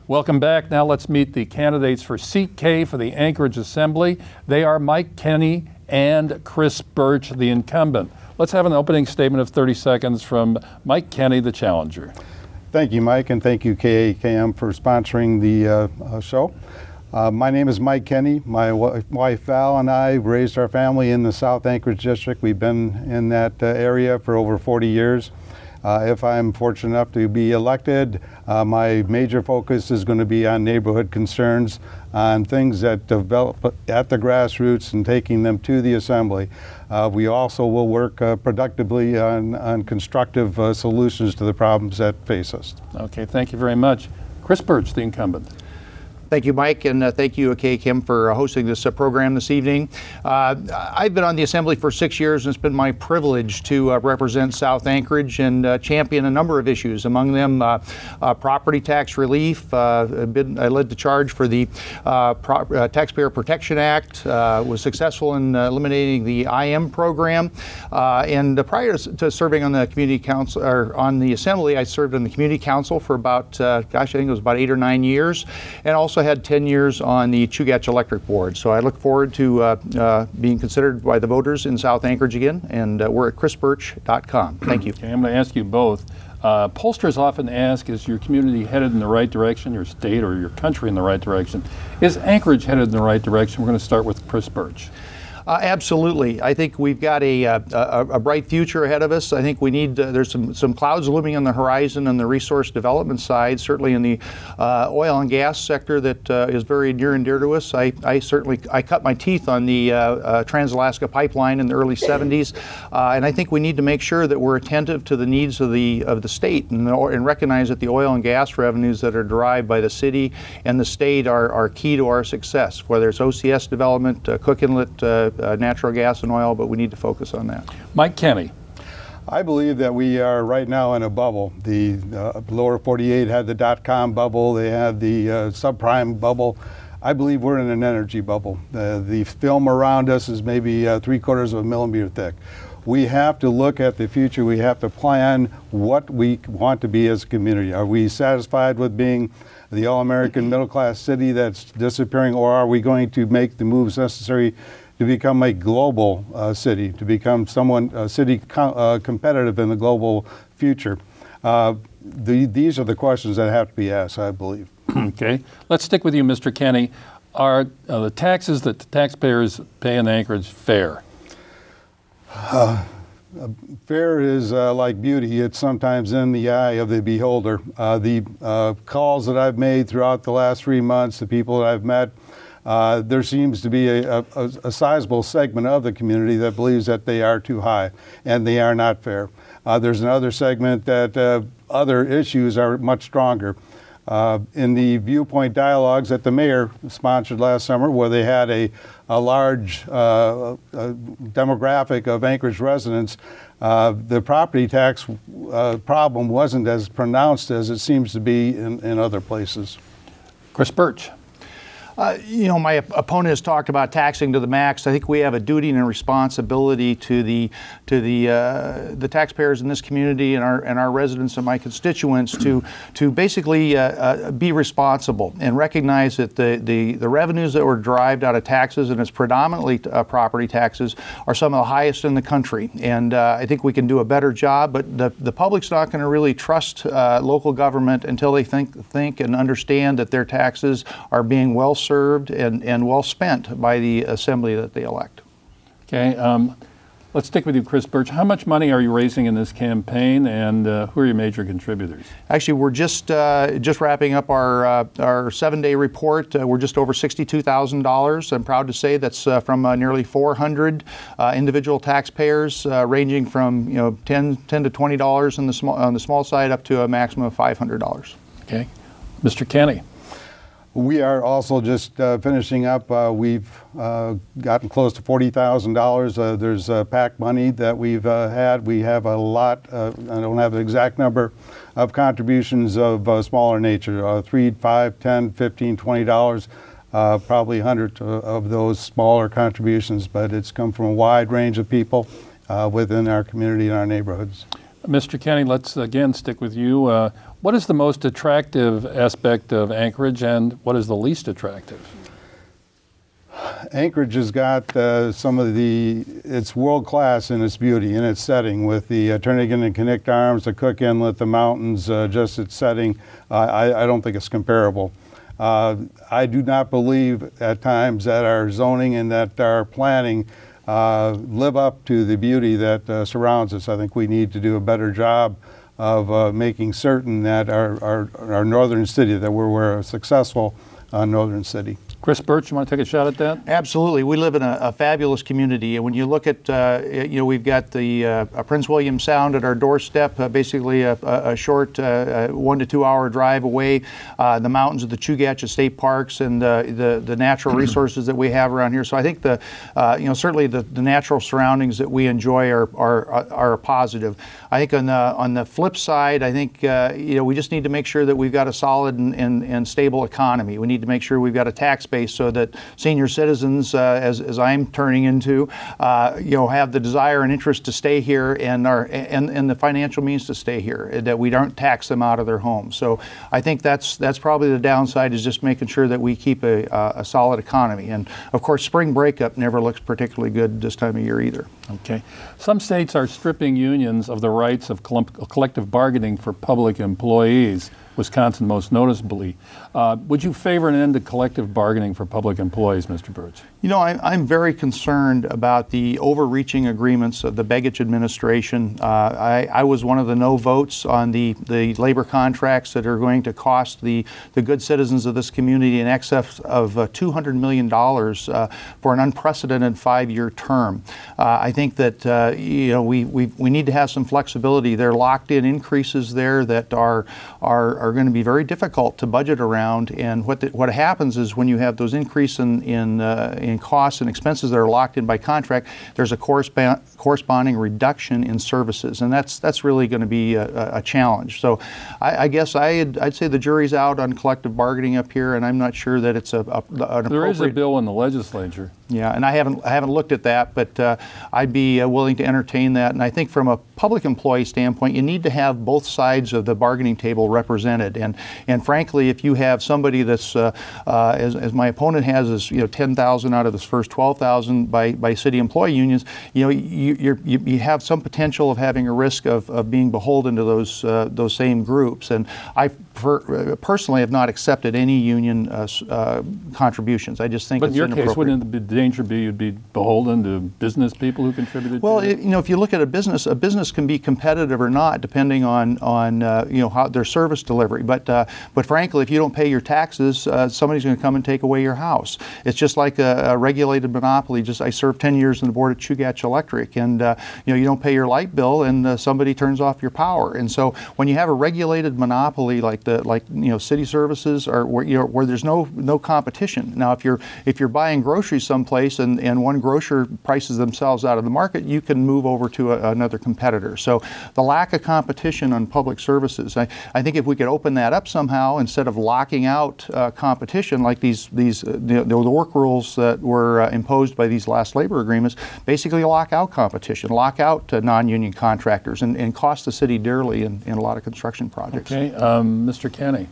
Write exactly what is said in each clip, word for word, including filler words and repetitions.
Welcome back. Now let's meet the candidates for Seat K for the Anchorage Assembly. They are Mike Kenny and Chris Birch, the incumbent. Let's have an opening statement of thirty seconds from Mike Kenny, the challenger. Thank you, Mike, and thank you, K A K M, for sponsoring the uh, uh, show. Uh, my name is Mike Kenny. My wife Val and I raised our family in the South Anchorage District. We've been in that uh, area for over forty years. Uh, if I'm fortunate enough to be elected, uh, my major focus is going to be on neighborhood concerns, on things that develop at the grassroots and taking them to the Assembly. Uh, we also will work uh, productively on, on constructive uh, solutions to the problems that face us. Okay, thank you very much. Chris Birch, the incumbent. Thank you, Mike, and uh, thank you, K A K M, for uh, hosting this uh, program this evening. Uh, I've been on the Assembly for six years, and it's been my privilege to uh, represent South Anchorage and uh, champion a number of issues, among them uh, uh, property tax relief. Uh, been, I led the charge for the uh, Pro uh, Taxpayer Protection Act, uh, was successful in uh, eliminating the I M program, uh, and uh, prior to serving on the Community Council, or on the Assembly, I served on the Community Council for about, uh, gosh, I think it was about eight or nine years, and also had ten years on the Chugach Electric Board. So I look forward to uh, uh, being considered by the voters in South Anchorage again, and uh, we're at chris birch dot com. Thank you. Okay, I'm going to ask you both. Uh, pollsters often ask, is your community headed in the right direction, your state or your country in the right direction? Is Anchorage headed in the right direction? We're going to start with Chris Birch. Uh, absolutely. I think we've got a, a, a bright future ahead of us. I think we need, uh, there's some, some clouds looming on the horizon on the resource development side, certainly in the uh, oil and gas sector that uh, is very near and dear to us. I, I certainly, I cut my teeth on the uh, uh, Trans-Alaska Pipeline in the early seventies, uh, and I think we need to make sure that we're attentive to the needs of the, of the state and, and recognize that the oil and gas revenues that are derived by the city and the state are, are key to our success, whether it's O C S development, uh, Cook Inlet, uh, Uh, natural gas and oil, but we need to focus on that. Mike Kenny. I believe that we are right now in a bubble. The uh, lower forty-eight had the dot-com bubble, they had the uh, subprime bubble. I believe we're in an energy bubble. Uh, the film around us is maybe uh, three quarters of a millimeter thick. We have to look at the future. We have to plan what we want to be as a community. Are we satisfied with being the all-American middle-class city that's disappearing, or are we going to make the moves necessary to become a global uh, city, to become someone, a city co uh, competitive in the global future? Uh, the, these are the questions that have to be asked, I believe. Okay, let's stick with you, Mister Kenny. Are uh, the taxes that the taxpayers pay in Anchorage fair? Uh, fair is uh, like beauty. It's sometimes in the eye of the beholder. Uh, the uh, calls that I've made throughout the last three months, the people that I've met, Uh, there seems to be a, a, a sizable segment of the community that believes that they are too high and they are not fair. Uh, there's another segment that uh, other issues are much stronger. Uh, in the viewpoint dialogues that the mayor sponsored last summer, where they had a, a large uh, a demographic of Anchorage residents, uh, the property tax uh, problem wasn't as pronounced as it seems to be in, in other places. Chris Birch. Uh, you know, my op opponent has talked about taxing to the max. I think we have a duty and a responsibility to the to the uh, the taxpayers in this community and our and our residents and my constituents to to basically uh, uh, be responsible and recognize that the the the revenues that were derived out of taxes, and it's predominantly uh, property taxes, are some of the highest in the country. And uh, I think we can do a better job. But the the public's not going to really trust uh, local government until they think think and understand that their taxes are being well served and, and well spent by the assembly that they elect. Okay, um, let's stick with you, Chris Birch. How much money are you raising in this campaign, and uh, who are your major contributors? Actually, we're just uh, just wrapping up our uh, our seven-day report. Uh, we're just over sixty-two thousand dollars. I'm proud to say that's uh, from uh, nearly four hundred uh, individual taxpayers, uh, ranging from you know ten, ten to twenty dollars on the small on the small side up to a maximum of five hundred dollars. Okay, Mister Kenny. We are also just uh, finishing up. Uh, we've uh, gotten close to forty thousand dollars. Uh, there's uh, PAC money that we've uh, had. We have a lot, uh, I don't have the exact number, of contributions of uh, smaller nature, uh, three, five, ten, fifteen, twenty dollars, uh, probably a hundred of those smaller contributions, but it's come from a wide range of people uh, within our community and our neighborhoods. Mister Kenny, let's again stick with you. Uh, what is the most attractive aspect of Anchorage, and what is the least attractive? Anchorage has got uh, some of the, it's world class in its beauty, in its setting, with the uh, Turnagain and Connect Arms, the Cook Inlet, the mountains, uh, just its setting. Uh, I, I don't think it's comparable. Uh, I do not believe at times that our zoning and that our planning uh, live up to the beauty that uh, surrounds us. I think we need to do a better job of uh, making certain that our, our, our northern city, that we're, we're a successful uh, northern city. Chris Birch, you want to take a shot at that? Absolutely. We live in a, a fabulous community, and when you look at, uh, you know, we've got the uh, Prince William Sound at our doorstep, uh, basically a, a short uh, one to two hour drive away. Uh, the mountains of the Chugach State Parks and uh, the the natural resources that we have around here. So I think the, uh, you know, certainly the, the natural surroundings that we enjoy are are are a positive. I think on the on the flip side, I think uh, you know we just need to make sure that we've got a solid and, and, and stable economy. We need to make sure we've got a tax base so that senior citizens, uh, as, as I'm turning into, uh, you know, have the desire and interest to stay here and are and, and the financial means to stay here, that we don't tax them out of their homes. So I think that's that's probably the downside, is just making sure that we keep a, a solid economy. And of course, spring breakup never looks particularly good this time of year either. Okay. Some states are stripping unions of the rights of collective bargaining for public employees, Wisconsin most noticeably. Uh, would you favor an end to collective bargaining for public employees, Mister Birch? You know, I, I'm very concerned about the overreaching agreements of the Begich administration. Uh, I, I was one of the no votes on the, the labor contracts that are going to cost the, the good citizens of this community in excess of uh, two hundred million dollars uh, for an unprecedented five-year term. Uh, I think that uh, you know we, we we need to have some flexibility. There are locked-in increases there that are are, are going to be very difficult to budget around. And what the, what happens is when you have those increase in in, uh, in costs and expenses that are locked in by contract, there's a correspond, corresponding reduction in services, and that's that's really going to be a, a challenge. So I, I guess I'd, I'd say the jury's out on collective bargaining up here, and I'm not sure that it's a, a an appropriate. There is a bill in the legislature. Yeah, and I haven't I haven't looked at that, but uh, I'd be uh, willing to entertain that. And I think from a public employee standpoint, you need to have both sides of the bargaining table represented. And and frankly, if you have somebody that's uh, uh, as, as my opponent has, is you know ten thousand out of this first twelve thousand by by city employee unions, you know you you're, you you have some potential of having a risk of, of being beholden to those uh, those same groups. And I per, personally have not accepted any union uh, uh, contributions. I just think but it's in your inappropriate. case, wouldn't the danger be you'd be beholden to business people who contributed? Well, to it, you know, if you look at a business, a business can be competitive or not, depending on on uh, you know how their service delivery. But uh, but frankly, if you don't pay your taxes, uh, somebody's going to come and take away your house. It's just like a, a regulated monopoly. Just I served ten years on the board at Chugach Electric, and uh, you know you don't pay your light bill, and uh, somebody turns off your power. And so when you have a regulated monopoly like the like you know city services, or where you know where there's no no competition. Now, if you're if you're buying groceries someplace and and one grocer prices themselves out of the market, you can move over to a, another competitor. So the lack of competition on public services, I, I think if we could open that up somehow, instead of locking out uh, competition like these these uh, the, the work rules that were uh, imposed by these last labor agreements, basically lock out competition, lock out uh, non-union contractors, and, and cost the city dearly in, in a lot of construction projects. Okay, um, Mister Kenny.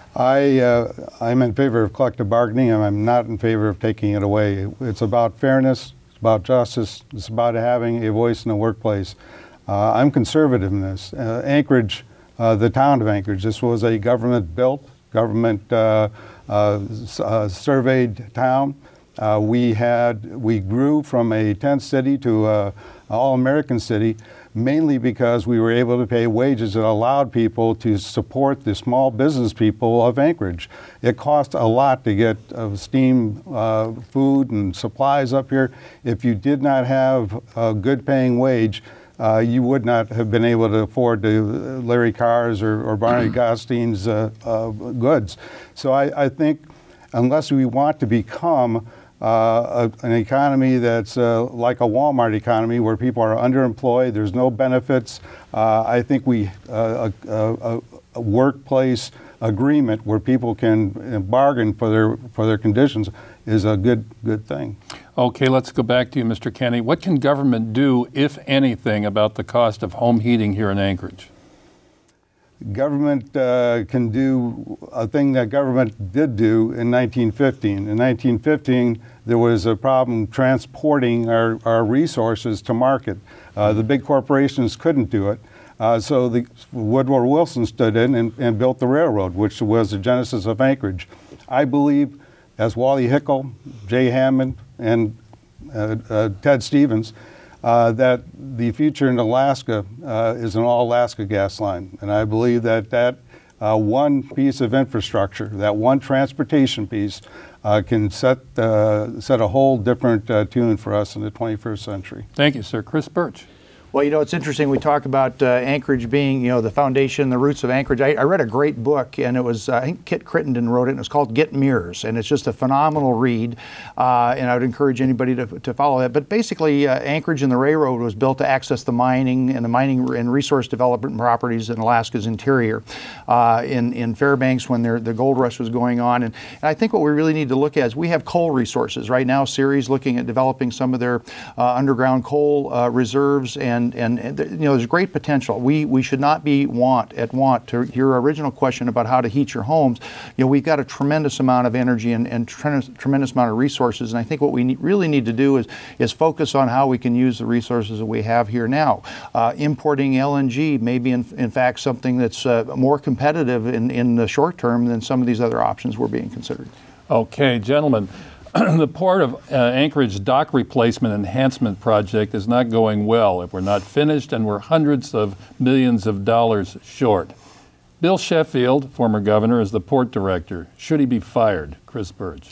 I, uh, I'm in favor of collective bargaining, and I'm not in favor of taking it away. It's about fairness, it's about justice, it's about having a voice in the workplace. Uh, I'm conservative in this. Uh, Anchorage, uh, the town of Anchorage, this was a government-built, government uh, uh, uh, surveyed town. Uh, we had, we grew from a tent city to an all-American city, mainly because we were able to pay wages that allowed people to support the small business people of Anchorage. It cost a lot to get uh, steam, uh, food, and supplies up here. If you did not have a good paying wage, uh, you would not have been able to afford to uh, Larry Carr's or, or Barney Gottstein's uh, uh, goods. So I, I think unless we want to become Uh, a, an economy that's uh, like a Walmart economy where people are underemployed, there's no benefits. Uh, I think we uh, a, a, a workplace agreement where people can bargain for their for their conditions is a good good thing. Okay, let's go back to you, Mister Kenny. What can government do, if anything, about the cost of home heating here in Anchorage? Government uh, can do a thing that government did do in nineteen fifteen. In nineteen fifteen, there was a problem transporting our, our resources to market. Uh, the big corporations couldn't do it. Uh, so the, Woodrow Wilson stood in and, and built the railroad, which was the genesis of Anchorage. I believe, as Wally Hickel, Jay Hammond, and uh, uh, Ted Stevens, uh, that the future in Alaska uh, is an all-Alaska gas line. And I believe that that uh, one piece of infrastructure, that one transportation piece, uh, can set, uh, set a whole different uh, tune for us in the twenty-first century. Thank you, sir. Chris Birch. Well, you know, it's interesting. We talk about uh, Anchorage being, you know, the foundation, the roots of Anchorage. I, I read a great book, and it was, uh, I think Kit Crittenden wrote it, and it's called Get Mirrors, and it's just a phenomenal read, uh, and I would encourage anybody to, to follow that. But basically, uh, Anchorage and the railroad was built to access the mining and the mining and resource development properties in Alaska's interior. Uh, in, in Fairbanks, when there, the gold rush was going on. And, and I think what we really need to look at is we have coal resources. Right now, Ceres looking at developing some of their uh, underground coal uh, reserves, and And, and, and you know, there's great potential. We we should not be want at want to your original question about how to heat your homes. You know, we've got a tremendous amount of energy and, and tremendous, tremendous amount of resources. And I think what we need, really need to do is is focus on how we can use the resources that we have here now. Uh, importing L N G may be in, in fact something that's uh, more competitive in, in the short term than some of these other options we're being considered. Okay, gentlemen. The Port of uh, Anchorage dock replacement enhancement project is not going well if we're not finished, and we're hundreds of millions of dollars short. Bill Sheffield, former governor, is the port director. Should he be fired? Chris Birch.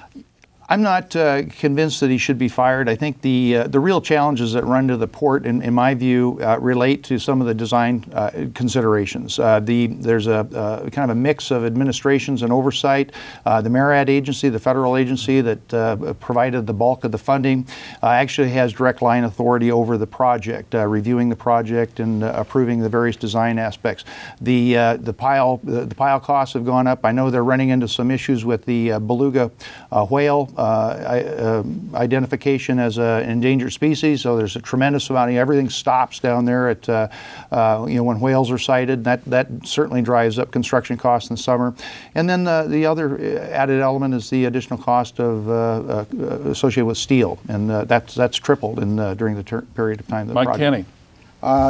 I'm not uh, convinced that he should be fired. I think the uh, the real challenges that run to the port, in, in my view, uh, relate to some of the design uh, considerations. Uh, the there's a uh, kind of a mix of administrations and oversight. Uh, the MARAD agency, the federal agency that uh, provided the bulk of the funding, uh, actually has direct line authority over the project, uh, reviewing the project and uh, approving the various design aspects. The uh, the pile the, the pile costs have gone up. I know they're running into some issues with the uh, beluga uh, whale. Uh, uh, identification as an endangered species, so there's a tremendous amount of everything stops down there at uh, uh, you know, when whales are sighted. That that certainly drives up construction costs in the summer. And then the, the other added element is the additional cost of uh, uh, associated with steel, and uh, that's that's tripled in uh, during the ter period of time. That Mike Kenny. Uh,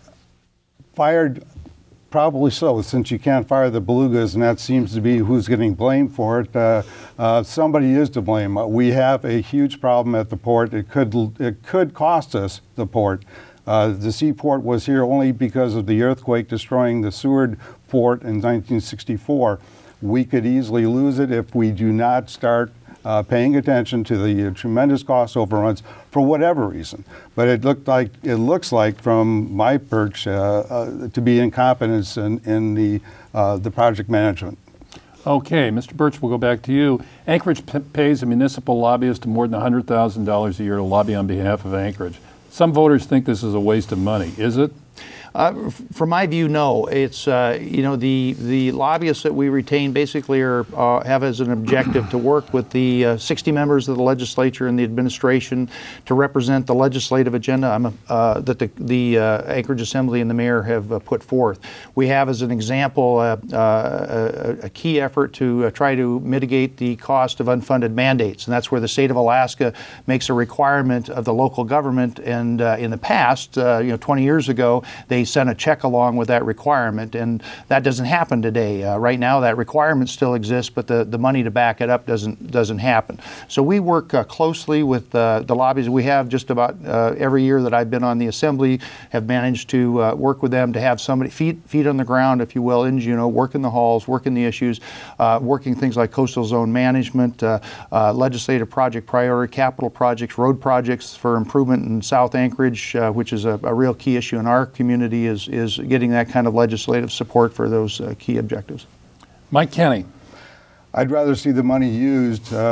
fired. Probably so, since you can't fire the belugas, and that seems to be who's getting blamed for it. Uh, uh, somebody is to blame. Uh, we have a huge problem at the port. It could it could cost us the port. Uh, the seaport was here only because of the earthquake destroying the Seward port in nineteen sixty-four. We could easily lose it if we do not start Uh, paying attention to the uh, tremendous cost overruns for whatever reason. But it looked like it looks like, from my perch, uh, uh, to be incompetence in, in the uh, the project management. Okay, Mister Birch, we'll go back to you. Anchorage p pays a municipal lobbyist more than one hundred thousand dollars a year to lobby on behalf of Anchorage. Some voters think this is a waste of money. Is it? Uh, from my view, no. It's uh, you know the the lobbyists that we retain basically are uh, have as an objective to work with the uh, sixty members of the legislature and the administration to represent the legislative agenda I'm a, uh, that the the uh, Anchorage Assembly and the mayor have uh, put forth. We have, as an example, uh, uh, a, a key effort to uh, try to mitigate the cost of unfunded mandates, and that's where the state of Alaska makes a requirement of the local government. And uh, in the past, uh, you know, twenty years ago, they sent a check along with that requirement, and that doesn't happen today. Uh, right now, that requirement still exists, but the, the money to back it up doesn't doesn't happen. So we work uh, closely with uh, the lobbies. We have just about uh, every year that I've been on the Assembly, have managed to uh, work with them to have somebody feet feet on the ground, if you will, in Juneau, work in the halls, working the issues, uh, working things like coastal zone management, uh, uh, legislative project priority, capital projects, road projects for improvement in South Anchorage, uh, which is a, a real key issue in our community. Is, is getting that kind of legislative support for those uh, key objectives. Mike Kenny. I'd rather see the money used uh,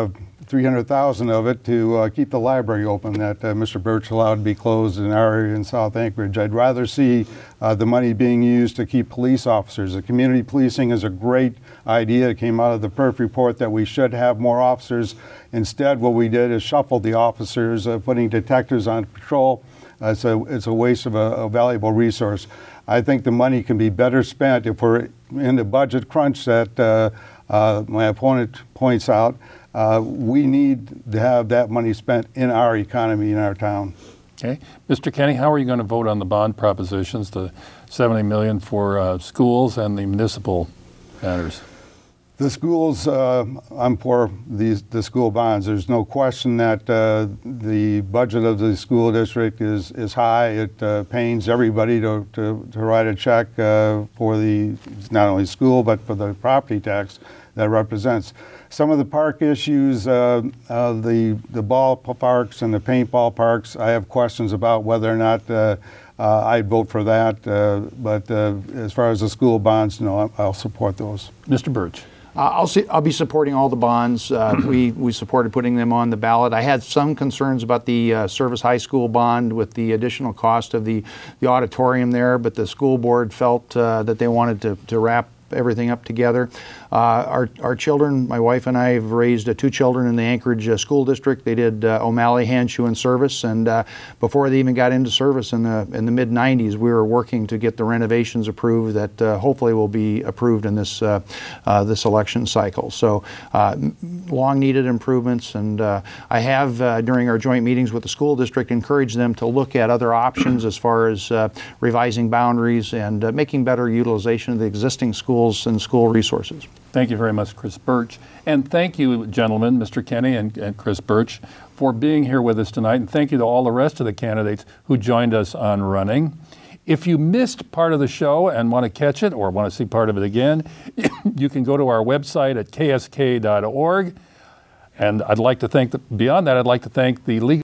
three hundred thousand of it to uh, keep the library open that uh, Mister Birch allowed to be closed in our area in South Anchorage. I'd rather see uh, the money being used to keep police officers. The community policing is a great idea. It came out of the Perf report that we should have more officers. Instead, what we did is shuffle the officers, uh, putting detectives on patrol. Uh, it's, a, it's a waste of a, a valuable resource. I think the money can be better spent if we're in the budget crunch that uh, uh, my opponent points out. Uh, we need to have that money spent in our economy, in our town. Okay. Mister Kenny, how are you going to vote on the bond propositions, the seventy million dollars for uh, schools and the municipal matters? The schools, uh, I'm for these, the school bonds. There's no question that uh, the budget of the school district is, is high. It uh, pains everybody to, to, to write a check uh, for the, not only school, but for the property tax that represents. Some of the park issues, uh, uh, the, the ball parks and the paintball parks, I have questions about whether or not uh, uh, I'd vote for that. Uh, but uh, as far as the school bonds, no, I'll support those. Mister Birch. Uh, I'll, see, I'll be supporting all the bonds. Uh, we, we supported putting them on the ballot. I had some concerns about the uh, Service High School bond with the additional cost of the, the auditorium there, but the school board felt uh, that they wanted to, to wrap everything up together. Uh, our, our children, my wife and I have raised uh, two children in the Anchorage uh, School District. They did uh, O'Malley, Hand, Shoe, and Service, and uh, before they even got into service in the in the mid nineties, we were working to get the renovations approved that uh, hopefully will be approved in this uh, uh, this election cycle. So uh, long needed improvements, and uh, I have uh, during our joint meetings with the school district encouraged them to look at other options as far as uh, revising boundaries and uh, making better utilization of the existing schools and school resources. Thank you very much, Chris Birch. And thank you, gentlemen, Mister Kenny and, and Chris Birch, for being here with us tonight. And thank you to all the rest of the candidates who joined us on Running. If you missed part of the show and want to catch it or want to see part of it again, you can go to our website at k s k dot org. And I'd like to thank, the, beyond that, I'd like to thank the legal